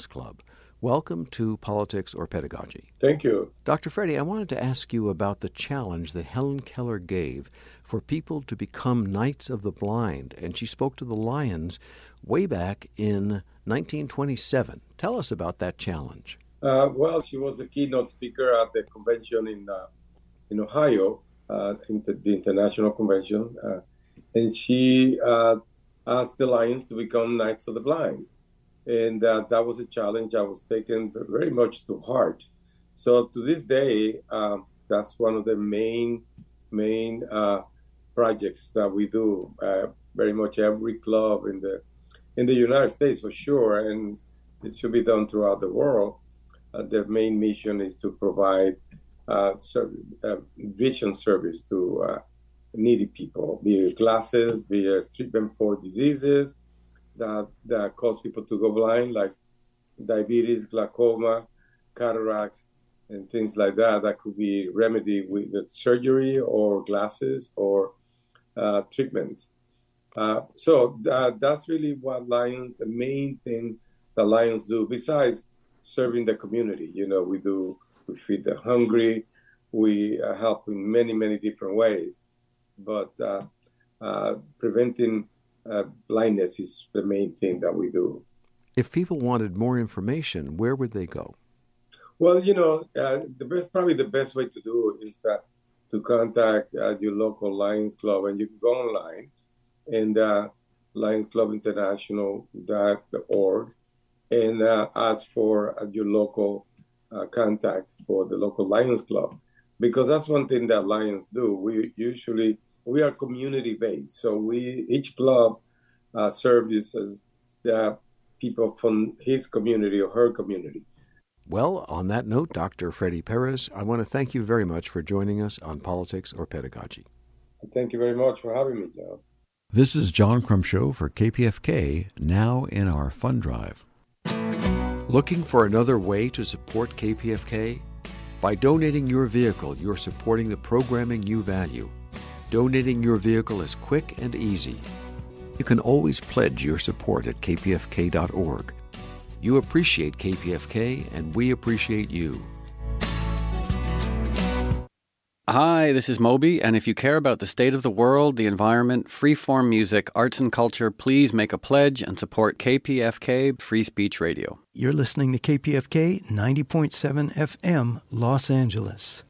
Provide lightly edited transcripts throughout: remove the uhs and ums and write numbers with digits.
Club. Welcome to Politics or Pedagogy. Thank you. Dr. Freddie, I wanted to ask you about the challenge that Helen Keller gave for people to become Knights of the Blind, and she spoke to the Lions way back in 1927. Tell us about that challenge. Well, she was the keynote speaker at the convention in Ohio, the International Convention, and she asked the Lions to become Knights of the Blind. And that was a challenge I was taking very much to heart. So to this day, that's one of the main projects that we do. Very much every club in the United States, for sure, and it should be done throughout the world. Their main mission is to provide vision service to needy people, be it glasses, be it treatment for diseases that cause people to go blind, like diabetes, glaucoma, cataracts, and things like that. That could be remedied with surgery or glasses or treatment. So that's really what Lions, the main thing that Lions do, besides serving the community. We feed the hungry, we help in many, many different ways, but preventing blindness is the main thing that we do. If people wanted more information, where would they go? Well, probably the best way to do is to contact your local Lions Club, and you can go online and lionsclubinternational.org and ask for your local contact for the local Lions Club, because that's one thing that Lions do. We are community-based, so each club services the people from his community or her community. Well, on that note, Dr. Freddie Perez, I want to thank you very much for joining us on Politics or Pedagogy. Thank you very much for having me, John. This is John Crumshow for KPFK, now in our fund drive. Looking for another way to support KPFK? By donating your vehicle, you're supporting the programming you value. Donating your vehicle is quick and easy. You can always pledge your support at kpfk.org. You appreciate KPFK, and we appreciate you. Hi, this is Moby, and if you care about the state of the world, the environment, free-form music, arts and culture, please make a pledge and support KPFK Free Speech Radio. You're listening to KPFK 90.7 FM, Los Angeles.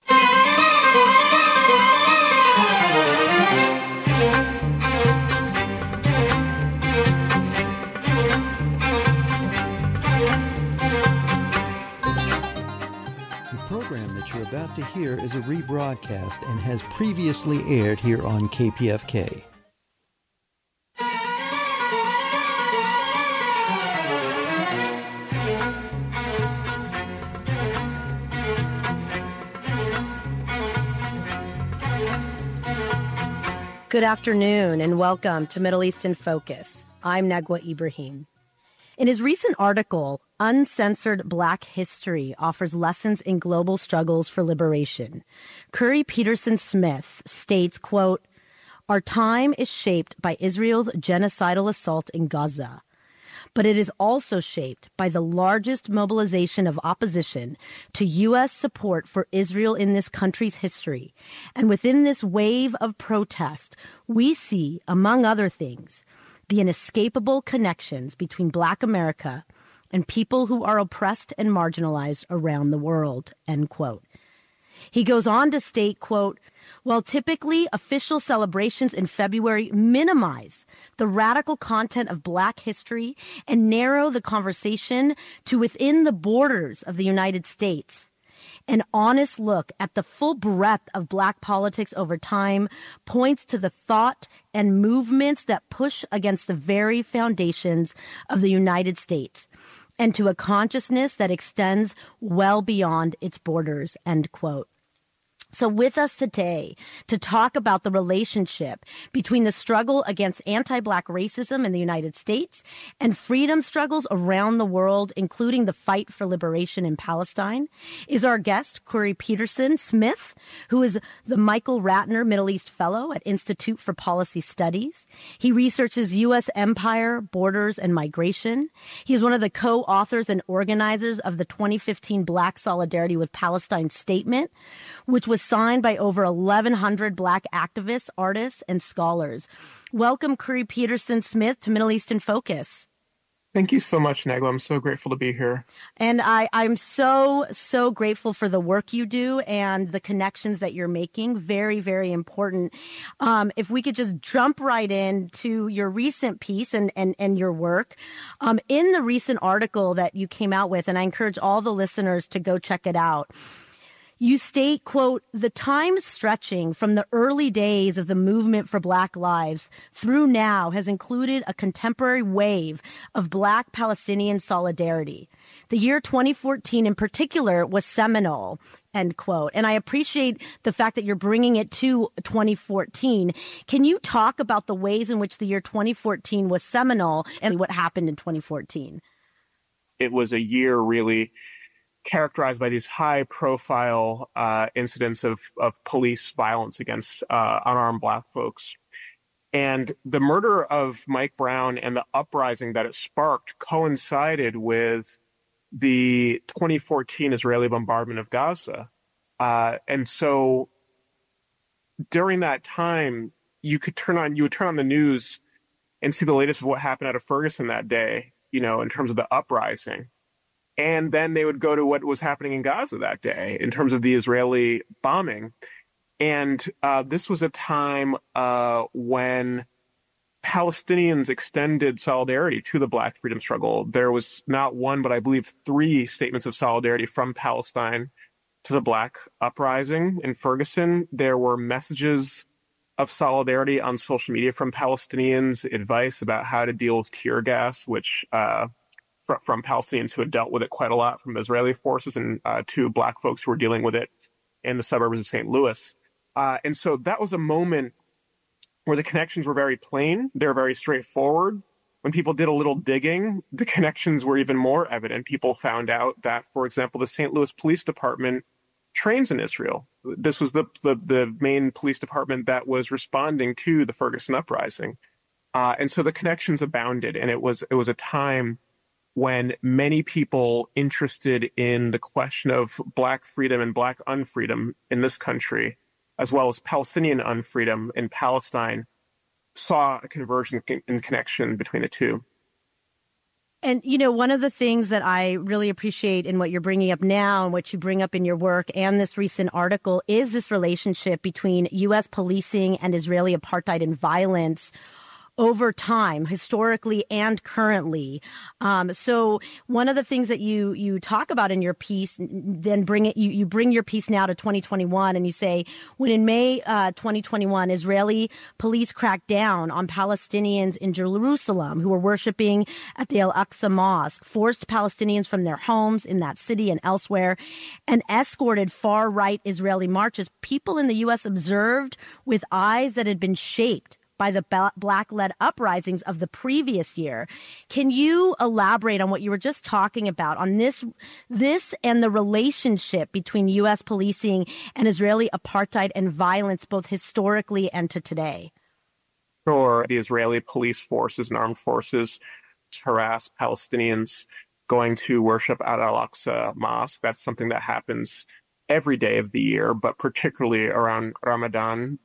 The program that you're about to hear is a rebroadcast and has previously aired here on KPFK. Good afternoon and welcome to Middle East in Focus. I'm Negwa Ibrahim. In his recent article, Uncensored Black History Offers Lessons in Global Struggles for Liberation, Curry Peterson Smith states, quote, "Our time is shaped by Israel's genocidal assault in Gaza, but it is also shaped by the largest mobilization of opposition to U.S. support for Israel in this country's history. And within this wave of protest, we see, among other things, the inescapable connections between Black America and people who are oppressed and marginalized around the world," end quote. He goes on to state, quote, "While typically official celebrations in February minimize the radical content of Black history and narrow the conversation to within the borders of the United States, an honest look at the full breadth of Black politics over time points to the thought and movements that push against the very foundations of the United States and to a consciousness that extends well beyond its borders," end quote. So with us today to talk about the relationship between the struggle against anti-Black racism in the United States and freedom struggles around the world, including the fight for liberation in Palestine, is our guest, Khoury Peterson Smith, who is the Michael Ratner Middle East Fellow at Institute for Policy Studies. He researches U.S. empire, borders, and migration. He is one of the co-authors and organizers of the 2015 Black Solidarity with Palestine Statement, which was signed by over 1,100 Black activists, artists, and scholars. Welcome, Khoury Peterson Smith, to Middle East in Focus. Thank you so much, Negla. I'm so grateful to be here. And I'm so grateful for the work you do and the connections that you're making. Very, very important. If we could just jump right into your recent piece and your work. In the recent article that you came out with, and I encourage all the listeners to go check it out, you state, quote, "The time stretching from the early days of the movement for Black lives through now has included a contemporary wave of Black Palestinian solidarity. The year 2014 in particular was seminal," end quote. And I appreciate the fact that you're bringing it to 2014. Can you talk about the ways in which the year 2014 was seminal and what happened in 2014? It was a year really characterized by these high-profile incidents of police violence against unarmed Black folks. And the murder of Mike Brown and the uprising that it sparked coincided with the 2014 Israeli bombardment of Gaza. And so during that time, you would turn on the news and see the latest of what happened out of Ferguson that day, in terms of the uprising. And then they would go to what was happening in Gaza that day in terms of the Israeli bombing. And this was a time when Palestinians extended solidarity to the Black freedom struggle. There was not one, but I believe 3 statements of solidarity from Palestine to the Black uprising in Ferguson. There were messages of solidarity on social media from Palestinians, advice about how to deal with tear gas, which from Palestinians who had dealt with it quite a lot from Israeli forces, and to Black folks who were dealing with it in the suburbs of St. Louis. And so that was a moment where the connections were very plain. They were very straightforward. When people did a little digging, the connections were even more evident. People found out that, for example, the St. Louis Police Department trains in Israel. This was the main police department that was responding to the Ferguson uprising. And so the connections abounded, and it was a time when many people interested in the question of Black freedom and Black unfreedom in this country, as well as Palestinian unfreedom in Palestine, saw a conversion in connection between the two. And, one of the things that I really appreciate in what you're bringing up now and what you bring up in your work and this recent article is this relationship between U.S. policing and Israeli apartheid and violence over time, historically and currently. So one of the things that you talk about in your piece, then you bring your piece now to 2021, and you say, when in May 2021, Israeli police cracked down on Palestinians in Jerusalem who were worshiping at the Al-Aqsa Mosque, forced Palestinians from their homes in that city and elsewhere, and escorted far-right Israeli marches, people in the U.S. observed with eyes that had been shaped by the Black-led uprisings of the previous year. Can you elaborate on what you were just talking about on this and the relationship between U.S. policing and Israeli apartheid and violence, both historically and to today? Sure. The Israeli police forces and armed forces harass Palestinians going to worship at Al-Aqsa Mosque. That's something that happens every day of the year, but particularly around Ramadan,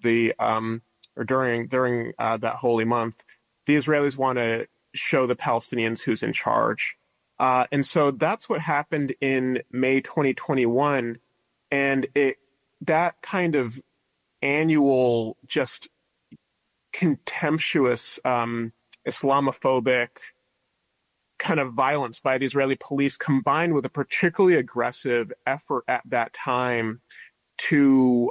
or during that holy month. The Israelis want to show the Palestinians who's in charge. And so that's what happened in May 2021. And that kind of annual, just contemptuous, Islamophobic kind of violence by the Israeli police, combined with a particularly aggressive effort at that time to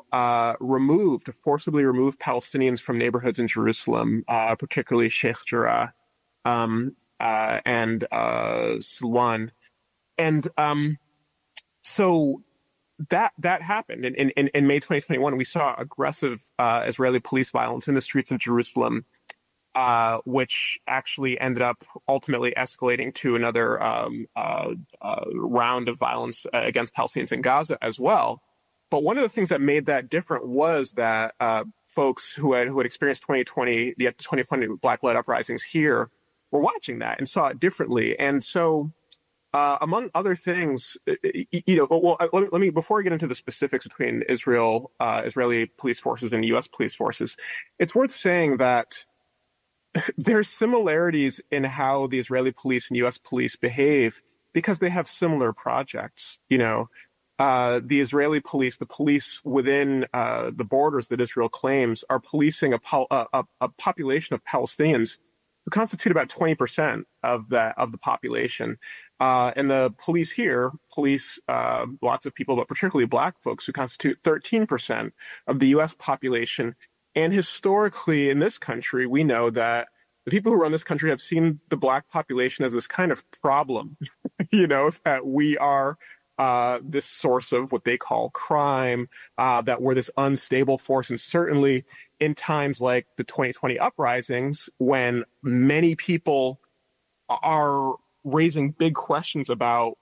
forcibly remove Palestinians from neighborhoods in Jerusalem, particularly Sheikh Jarrah and Silwan. And so that happened in May 2021. We saw aggressive Israeli police violence in the streets of Jerusalem, which actually ended up ultimately escalating to another round of violence against Palestinians in Gaza as well. But one of the things that made that different was that folks who had experienced the 2020 Black-led uprisings here were watching that and saw it differently. And so, among other things, let me before I get into the specifics between Israeli police forces and U.S. police forces, it's worth saying that there's similarities in how the Israeli police and U.S. police behave because they have similar projects. The Israeli police, the police within the borders that Israel claims, are policing a population of Palestinians who constitute about 20% of the population. And the police here police lots of people, but particularly Black folks, who constitute 13% of the U.S. population. And historically in this country, we know that the people who run this country have seen the Black population as this kind of problem, that we are this source of what they call crime, that we're this unstable force. And certainly in times like the 2020 uprisings, when many people are raising big questions about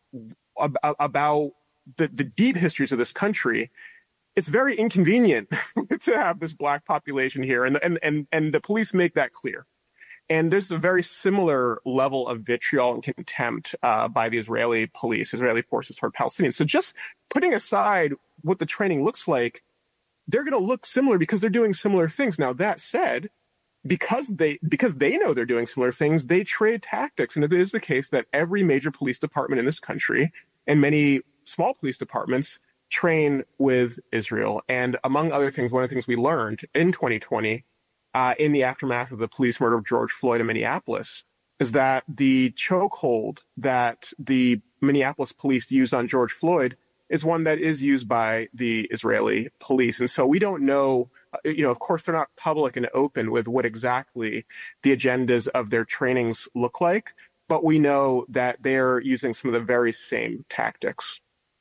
the deep histories of this country, it's very inconvenient to have this Black population here. And the police make that clear. And there's a very similar level of vitriol and contempt by the Israeli forces toward Palestinians. So just putting aside what the training looks like, they're going to look similar because they're doing similar things. Now, that said, because they know they're doing similar things, they trade tactics. And it is the case that every major police department in this country and many small police departments train with Israel. And among other things, one of the things we learned in 2020, in the aftermath of the police murder of George Floyd in Minneapolis, is that the chokehold that the Minneapolis police used on George Floyd is one that is used by the Israeli police. And so we don't know, of course, they're not public and open with what exactly the agendas of their trainings look like, but we know that they're using some of the very same tactics.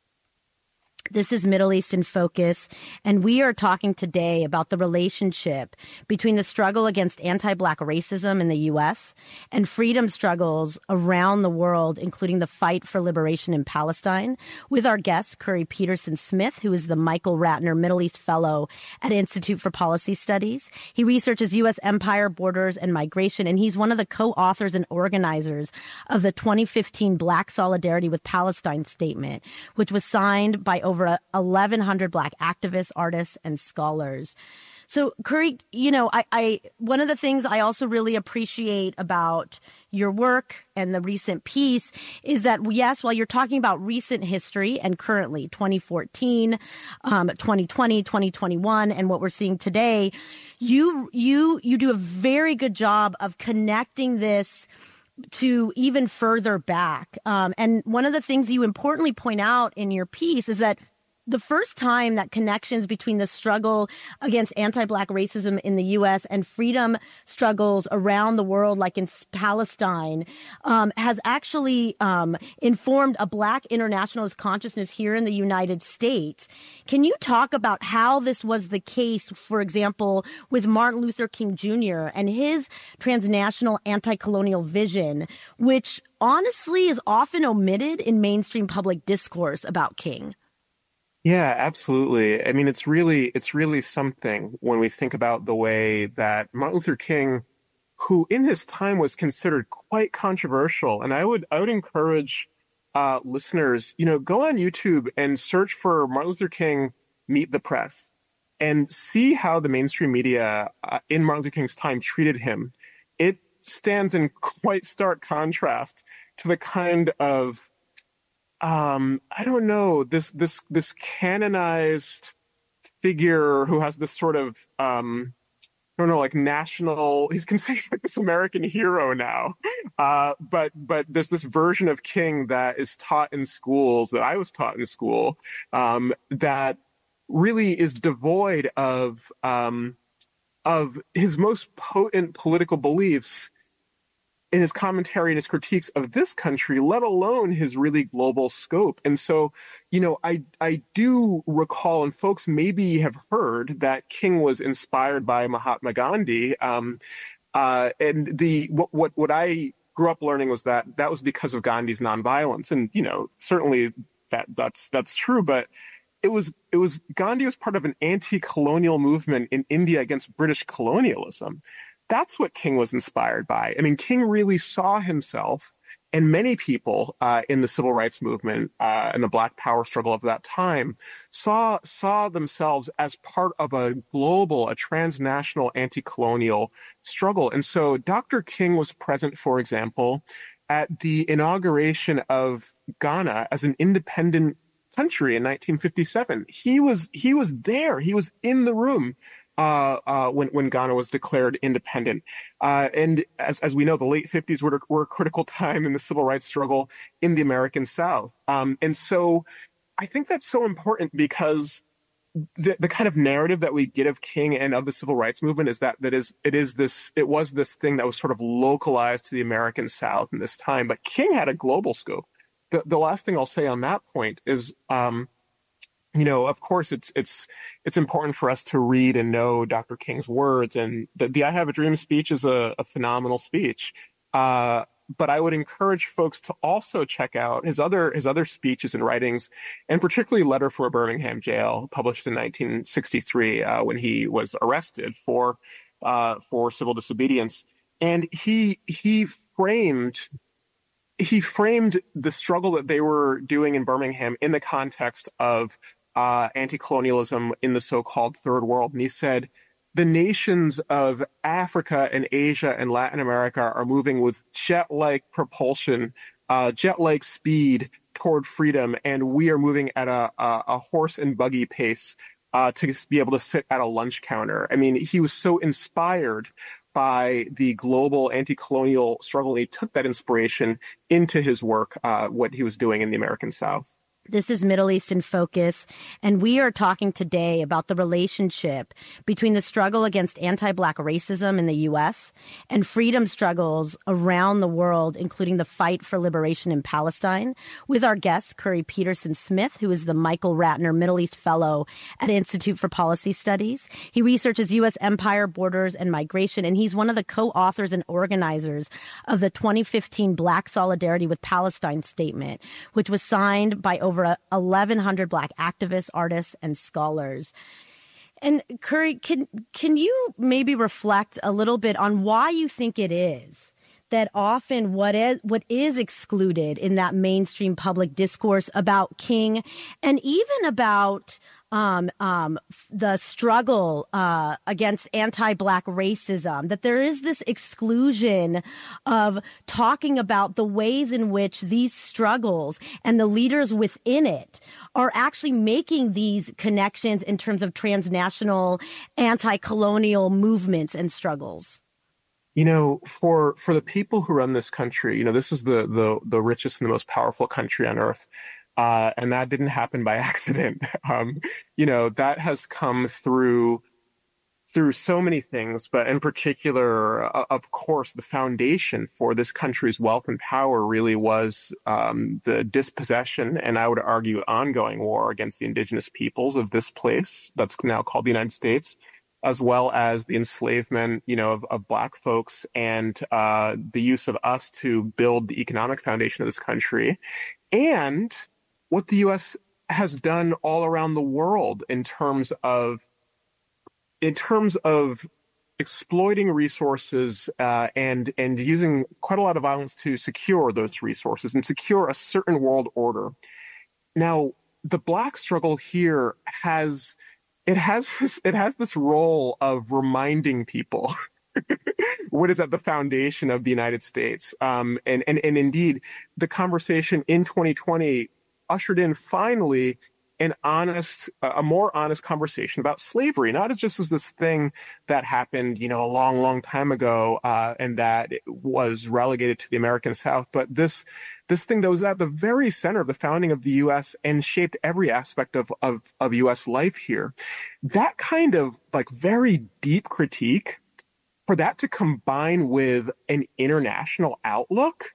This is Middle East in Focus, and we are talking today about the relationship between the struggle against anti-Black racism in the U.S. and freedom struggles around the world, including the fight for liberation in Palestine, with our guest, Curry Peterson Smith, who is the Michael Ratner Middle East Fellow at Institute for Policy Studies. He researches U.S. empire, borders, and migration, and he's one of the co-authors and organizers of the 2015 Black Solidarity with Palestine Statement, which was signed by over 1,100 Black activists, artists, and scholars. So, Curry, I one of the things I also really appreciate about your work and the recent piece is that, yes, while you're talking about recent history and currently 2014, 2020, 2021, and what we're seeing today, you do a very good job of connecting this to even further back. And one of the things you importantly point out in your piece is that the first time that connections between the struggle against anti-Black racism in the U.S. and freedom struggles around the world, like in Palestine, has actually informed a Black internationalist consciousness here in the United States. Can you talk about how this was the case, for example, with Martin Luther King Jr. and his transnational anti-colonial vision, which honestly is often omitted in mainstream public discourse about King? Yeah, absolutely. I mean, it's really something when we think about the way that Martin Luther King, who in his time was considered quite controversial, and I would encourage listeners, go on YouTube and search for Martin Luther King Meet the Press and see how the mainstream media in Martin Luther King's time treated him. It stands in quite stark contrast to the kind of I don't know, this canonized figure who has this sort of, national, he's considered like this American hero now. But there's this version of King that is taught in schools, that I was taught in school, that really is devoid of his most potent political beliefs. in his commentary and his critiques of this country, let alone his really global scope. And so, I do recall, and folks maybe have heard, that King was inspired by Mahatma Gandhi. And what I grew up learning was that was because of Gandhi's nonviolence. And, certainly that's true, but it was Gandhi was part of an anti-colonial movement in India against British colonialism. That's what King was inspired by. I mean, King really saw himself, and many people in the civil rights movement and the Black Power struggle of that time saw themselves as part of a transnational anti-colonial struggle. And so Dr. King was present, for example, at the inauguration of Ghana as an independent country in 1957. He was there. He was in the room when Ghana was declared independent. And as we know, the late 50s were a critical time in the civil rights struggle in the American South. And so I think that's so important, because the kind of narrative that we get of King and of the civil rights movement is that it was this thing that was sort of localized to the American South in this time, but King had a global scope. The last thing I'll say on that point is, of course, it's important for us to read and know Dr. King's words, and the "I Have a Dream" speech is a phenomenal speech. But I would encourage folks to also check out his other speeches and writings, and particularly "Letter for a Birmingham Jail," published in 1963 when he was arrested for civil disobedience, and he framed the struggle that they were doing in Birmingham in the context of anti-colonialism in the so-called Third World. And he said, the nations of Africa and Asia and Latin America are moving with jet-like propulsion, jet-like speed toward freedom, and we are moving at a horse and buggy pace to be able to sit at a lunch counter. I mean, he was so inspired by the global anti-colonial struggle, and he took that inspiration into his work, what he was doing in the American South. This is Middle East in Focus, and we are talking today about the relationship between the struggle against anti-Black racism in the U.S. and freedom struggles around the world, including the fight for liberation in Palestine, with our guest, Curry Peterson Smith, who is the Michael Ratner Middle East Fellow at Institute for Policy Studies. He researches U.S. empire, borders, and migration, and he's one of the co-authors and organizers of the 2015 Black Solidarity with Palestine Statement, which was signed by over 1,100 Black activists, artists, and scholars. And Curry, can you maybe reflect a little bit on why you think it is that often what is excluded in that mainstream public discourse about King, and even about the struggle against anti-Black racism, that there is this exclusion of talking about the ways in which these struggles and the leaders within it are actually making these connections in terms of transnational anti-colonial movements and struggles? For the people who run this country, this is the richest and the most powerful country on earth. And that didn't happen by accident. That has come through so many things, but in particular, of course, the foundation for this country's wealth and power really was the dispossession, and I would argue ongoing war against the indigenous peoples of this place that's now called the United States, as well as the enslavement, of Black folks, and the use of us to build the economic foundation of this country, and what the U.S. has done all around the world in terms of exploiting resources and using quite a lot of violence to secure those resources and secure a certain world order. Now, the Black struggle here has this role of reminding people what is at the foundation of the United States. And indeed, the conversation in 2020 ushered in finally a more honest conversation about slavery, not just as this thing that happened, a long, long time ago, and that it was relegated to the American South, but this thing that was at the very center of the founding of the U.S. and shaped every aspect of U.S. life here. That kind of very deep critique for that to combine with an international outlook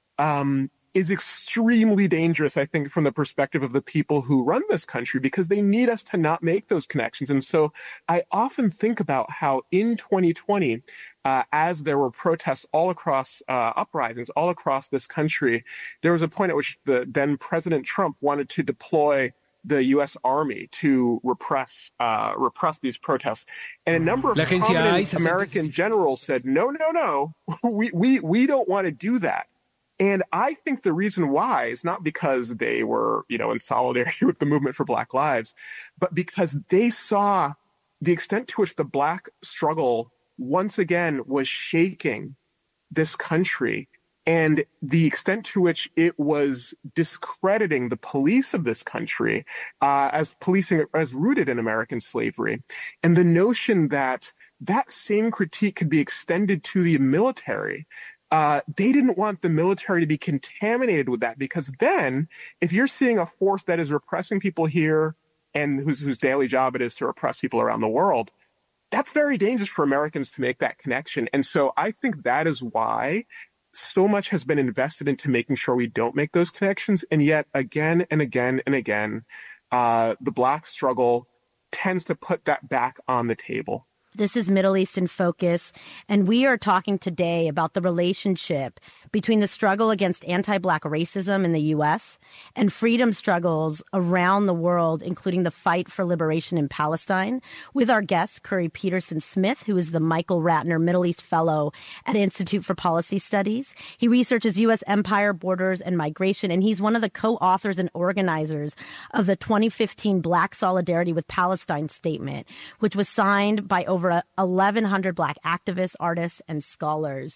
is extremely dangerous, I think, from the perspective of the people who run this country, because they need us to not make those connections. And so I often think about how in 2020, as there were protests all across, uprisings all across this country, there was a point at which the then President Trump wanted to deploy the U.S. Army to repress these protests. And a number of prominent American generals said, no, we don't want to do that. And I think the reason why is not because they were, in solidarity with the movement for Black lives, but because they saw the extent to which the Black struggle once again was shaking this country, and the extent to which it was discrediting the police of this country as rooted in American slavery. And the notion that that same critique could be extended to the military. They didn't want the military to be contaminated with that, because then if you're seeing a force that is repressing people here and whose daily job it is to repress people around the world, that's very dangerous for Americans to make that connection. And so I think that is why so much has been invested into making sure we don't make those connections. And yet again and again and again, the Black struggle tends to put that back on the table. This is Middle East in Focus, and we are talking today about the relationship between the struggle against anti-Black racism in the U.S. and freedom struggles around the world, including the fight for liberation in Palestine, with our guest, Curry Peterson Smith, who is the Michael Ratner Middle East Fellow at Institute for Policy Studies. He researches U.S. empire, borders, and migration, and he's one of the co-authors and organizers of the 2015 Black Solidarity with Palestine Statement, which was signed by over 1,100 Black activists, artists, and scholars.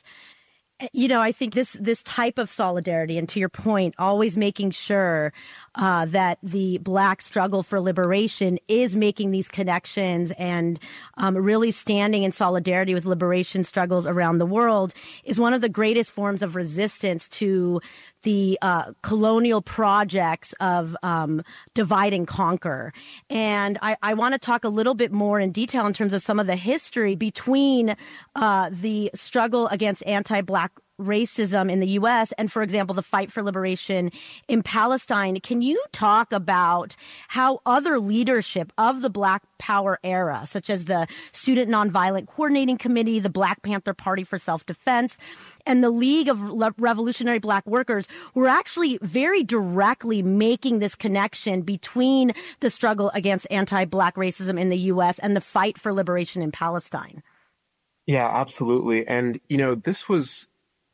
I think this type of solidarity, and to your point, always making sure that the Black struggle for liberation is making these connections and really standing in solidarity with liberation struggles around the world is one of the greatest forms of resistance to the colonial projects of divide and conquer. And I want to talk a little bit more in detail in terms of some of the history between the struggle against anti-Black racism in the U.S. and, for example, the fight for liberation in Palestine. Can you talk about how other leadership of the Black Power era, such as the Student Nonviolent Coordinating Committee, the Black Panther Party for Self-Defense, and the League of Revolutionary Black Workers, were actually very directly making this connection between the struggle against anti-Black racism in the U.S. and the fight for liberation in Palestine? Yeah, absolutely. And, this was,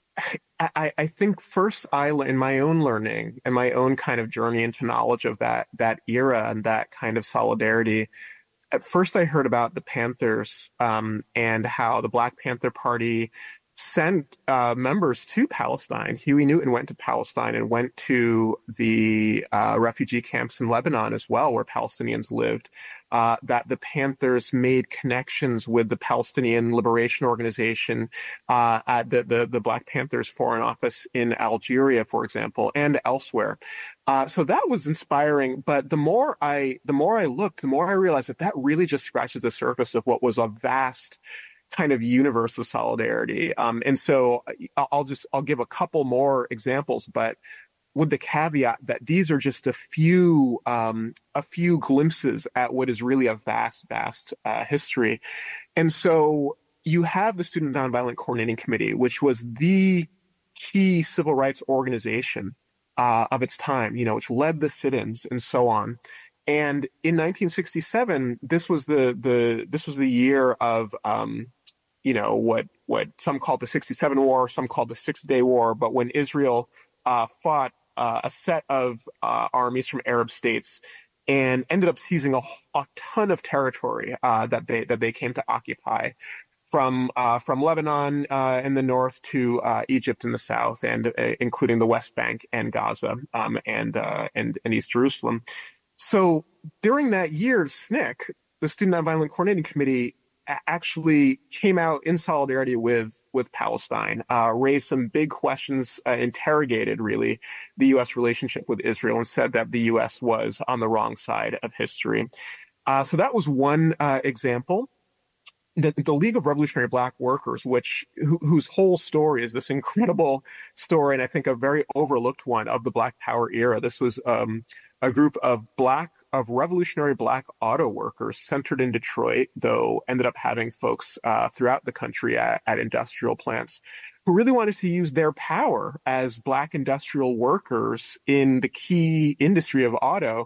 I think first in my own learning and my own kind of journey into knowledge of that era and that kind of solidarity, at first I heard about the Panthers and how the Black Panther Party sent members to Palestine. Huey Newton went to Palestine and went to the refugee camps in Lebanon as well, where Palestinians lived. That the Panthers made connections with the Palestinian Liberation Organization at the Black Panthers Foreign Office in Algeria, for example, and elsewhere. So that was inspiring. But the more I looked, the more I realized that really just scratches the surface of what was a vast kind of universe of solidarity. And so I'll give a couple more examples, but with the caveat that these are just a few glimpses at what is really a vast history. And so you have the Student Nonviolent Coordinating Committee, which was the key civil rights organization of its time, which led the sit-ins and so on. And in 1967, this was the year of what some called the 67 War, some called the 6-Day War, but when Israel fought a set of armies from Arab states and ended up seizing a ton of territory that they came to occupy, from Lebanon in the north to Egypt in the south, and including the West Bank and Gaza and East Jerusalem. So during that year, SNCC, the Student Nonviolent Coordinating Committee, actually came out in solidarity with Palestine, raised some big questions, interrogated really the U.S. relationship with Israel, and said that the U.S. was on the wrong side of history. So that was one example. the League of Revolutionary Black Workers, whose whole story is this incredible story, and I think a very overlooked one of the Black Power era. This was a group of revolutionary Black auto workers centered in Detroit, though ended up having folks throughout the country at industrial plants who really wanted to use their power as Black industrial workers in the key industry of auto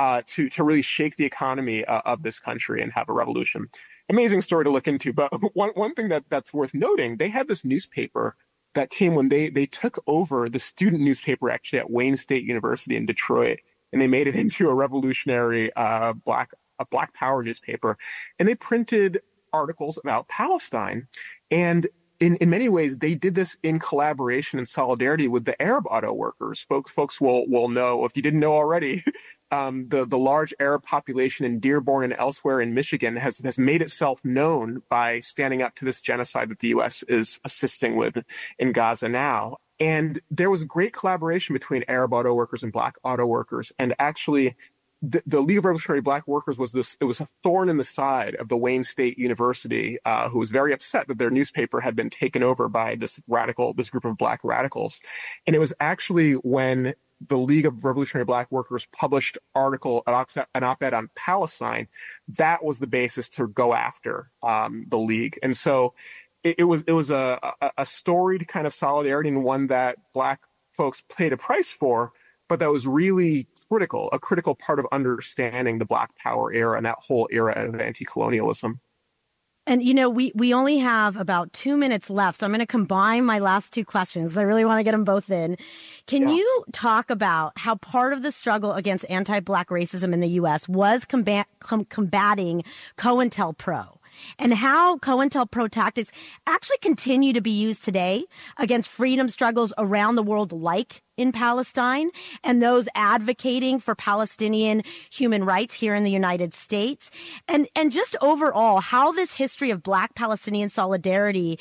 to really shake the economy of this country and have a revolution. Amazing story to look into. But one thing that's worth noting, they had this newspaper that came when they took over the student newspaper actually at Wayne State University in Detroit, and they made it into a revolutionary Black Power newspaper. And they printed articles about Palestine. And in many ways, they did this in collaboration and solidarity with the Arab auto workers. Folks will know, if you didn't know already, the large Arab population in Dearborn and elsewhere in Michigan has made itself known by standing up to this genocide that the U.S. is assisting with in Gaza now. And there was a great collaboration between Arab auto workers and Black auto workers. And actually, the League of Revolutionary Black Workers was a thorn in the side of the Wayne State University, who was very upset that their newspaper had been taken over by this group of Black radicals. And it was actually when the League of Revolutionary Black Workers published an op-ed on Palestine, that was the basis to go after the League. And so it was a storied kind of solidarity, and one that Black folks paid a price for, but that was really a critical part of understanding the Black Power era and that whole era of anti-colonialism. And, we only have about 2 minutes left, so I'm going to combine my last two questions. I really want to get them both in. Can you talk about how part of the struggle against anti-Black racism in the U.S. was combating COINTELPRO? And how COINTELPRO tactics actually continue to be used today against freedom struggles around the world, like in Palestine, and those advocating for Palestinian human rights here in the United States, and just overall how this history of Black Palestinian solidarity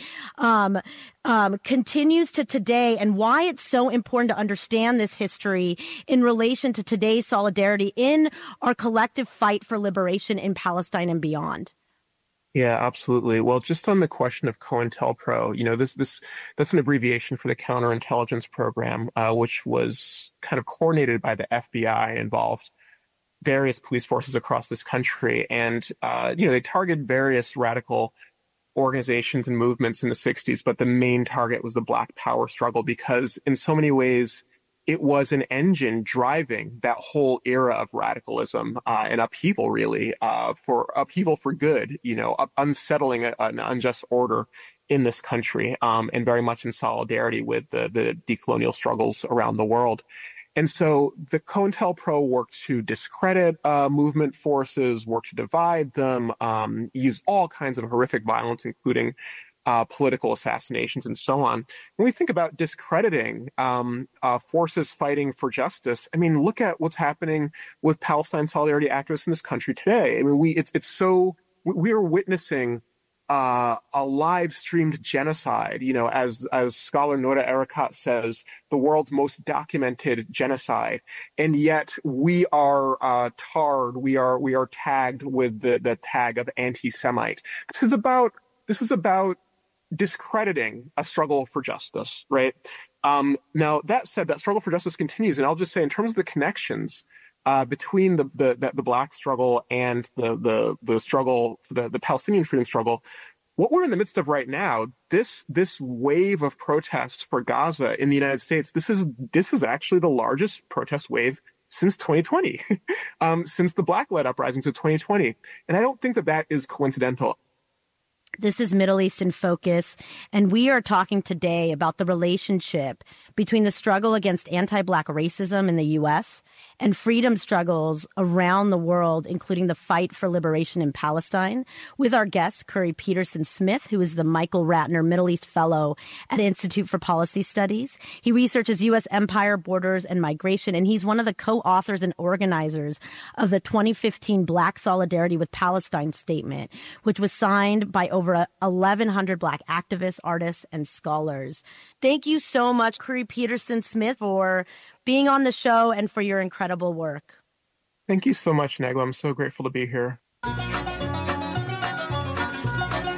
continues to today, and why it's so important to understand this history in relation to today's solidarity in our collective fight for liberation in Palestine and beyond. Yeah, absolutely. Well, just on the question of COINTELPRO, that's an abbreviation for the Counterintelligence Program, which was kind of coordinated by the FBI, involved various police forces across this country. And, they targeted various radical organizations and movements in the 60s, but the main target was the Black Power struggle, because in so many ways, it was an engine driving that whole era of radicalism and upheaval, really, for good, unsettling an unjust order in this country, and very much in solidarity with the decolonial struggles around the world. And so the COINTELPRO worked to discredit movement forces, worked to divide them, use all kinds of horrific violence, including political assassinations and so on. When we think about discrediting forces fighting for justice, look at what's happening with Palestine solidarity activists in this country today. We are witnessing a live streamed genocide, as scholar Noura Erakat says, the world's most documented genocide. And yet we are tarred, we are tagged with the tag of anti-Semite. This is about discrediting a struggle for justice, right? Now, that said, that struggle for justice continues. And I'll just say, in terms of the connections between the Black struggle and the struggle, the Palestinian freedom struggle, what we're in the midst of right now, this wave of protests for Gaza in the United States, this is actually the largest protest wave since 2020, since the Black-led uprisings of 2020. And I don't think that is coincidental. This is Middle East in Focus, and we are talking today about the relationship between the struggle against anti-Black racism in the U.S. and freedom struggles around the world, including the fight for liberation in Palestine, with our guest, Khuri Peterson-Smith, who is the Michael Ratner Middle East Fellow at Institute for Policy Studies. He researches U.S. empire, borders, and migration, and he's one of the co-authors and organizers of the 2015 Black Solidarity with Palestine Statement, which was signed by over 1,100 Black activists, artists, and scholars. Thank you so much, Khuri Peterson-Smith, for being on the show and for your incredible work. Thank you so much, Negwa. I'm so grateful to be here.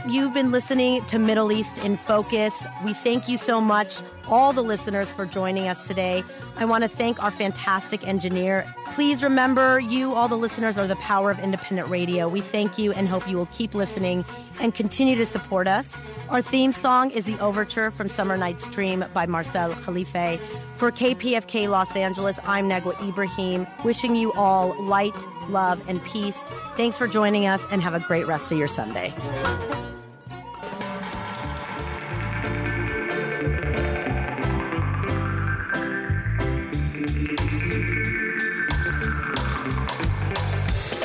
You've been listening to Middle East in Focus. We thank you so much, all the listeners, for joining us today. I want to thank our fantastic engineer. Please remember, you, all the listeners, are the power of independent radio. We thank you and hope you will keep listening and continue to support us. Our theme song is the Overture from Summer Night's Dream by Marcel Khalife. For KPFK Los Angeles, I'm Negwa Ibrahim, wishing you all light, love, and peace. Thanks for joining us, and have a great rest of your Sunday.